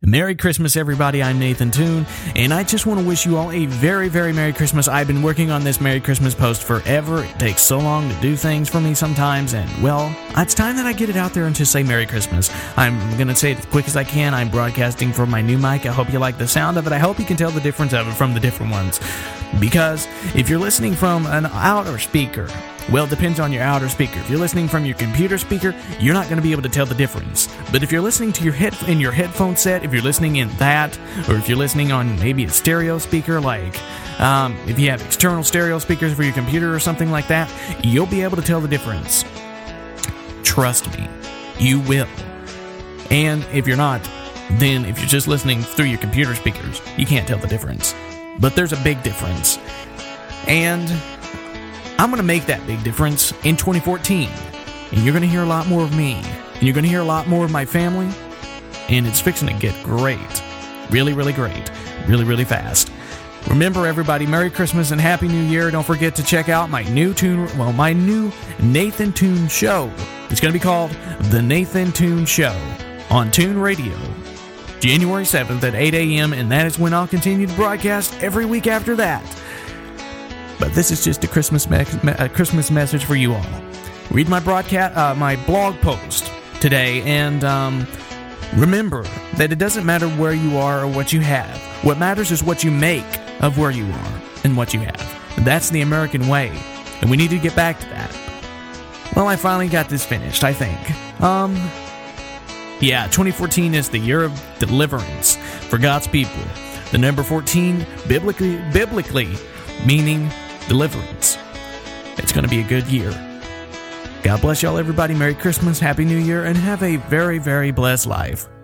Merry Christmas, everybody. I'm Nathan Toon, and I just want to wish you all a very, very Merry Christmas. I've been working on this Merry Christmas post forever. It takes so long to do things for me sometimes, and, well, it's time that I get it out there and just say Merry Christmas. I'm going to say it as quick as I can. I'm broadcasting from my new mic. I hope you like the sound of it. I hope you can tell the difference of it from the different ones. Because if you're listening from an outer speaker, well, it depends on your outer speaker. If you're listening from your computer speaker, you're not going to be able to tell the difference. But if you're listening to your headphone set, if you're listening in that, or if you're listening on maybe a stereo speaker, like if you have external stereo speakers for your computer or something like that, you'll be able to tell the difference. Trust me, you will. And if you're not, then if you're just listening through your computer speakers, you can't tell the difference. But there's a big difference. And I'm going to make that big difference in 2014. And you're going to hear a lot more of me. And you're going to hear a lot more of my family. And it's fixing to get great. Really, really great. Really, really fast. Remember, everybody, Merry Christmas and Happy New Year. Don't forget to check out my new Nathan Toon show. It's going to be called The Nathan Toon Show on Toon Radio. January 7th at 8 a.m. And that is when I'll continue to broadcast every week after that. But this is just a Christmas message for you all. Read my my blog post today, and remember that it doesn't matter where you are or what you have. What matters is what you make of where you are and what you have. And that's the American way, and we need to get back to that. Well, I finally got this finished, I think. 2014 is the year of deliverance for God's people. The number 14, biblically meaning deliverance. It's going to be a good year. God bless y'all, everybody. Merry Christmas, Happy New Year, and have a very, very blessed life.